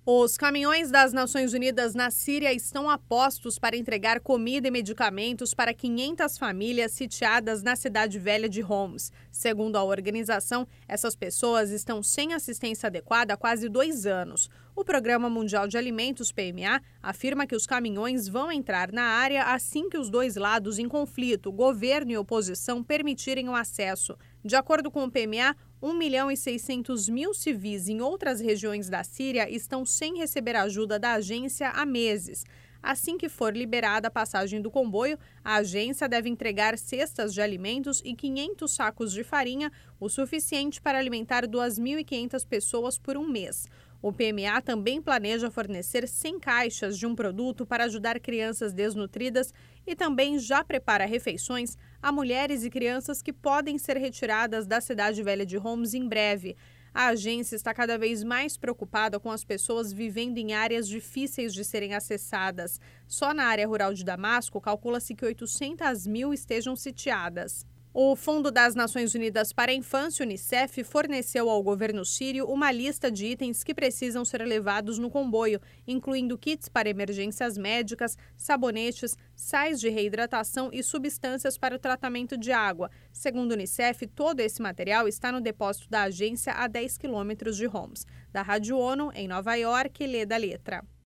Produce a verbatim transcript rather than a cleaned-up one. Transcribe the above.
Os caminhões das Nações Unidas na Síria estão a postos para entregar comida e medicamentos para quinhentas famílias sitiadas na cidade velha de Homs. Segundo a organização, essas pessoas estão sem assistência adequada há quase dois anos. O Programa Mundial de Alimentos, P M A, afirma que os caminhões vão entrar na área assim que os dois lados em conflito, governo e oposição, permitirem o acesso. De acordo com o P M A, um milhão e seiscentos mil civis em outras regiões da Síria estão sem receber ajuda da agência há meses. Assim que for liberada a passagem do comboio, a agência deve entregar cestas de alimentos e quinhentos sacos de farinha, o suficiente para alimentar duas mil e quinhentas pessoas por um mês. O P M A também planeja fornecer cem caixas de um produto para ajudar crianças desnutridas e também já prepara refeições a mulheres e crianças que podem ser retiradas da cidade velha de Homs em breve. A agência está cada vez mais preocupada com as pessoas vivendo em áreas difíceis de serem acessadas. Só na área rural de Damasco, calcula-se que oitocentas mil estejam sitiadas. O Fundo das Nações Unidas para a Infância, Unicef, forneceu ao governo sírio uma lista de itens que precisam ser levados no comboio, incluindo kits para emergências médicas, sabonetes, sais de reidratação e substâncias para o tratamento de água. Segundo o Unicef, todo esse material está no depósito da agência a dez quilômetros de Homs. Da Rádio ONU, em Nova York, Leda Letra.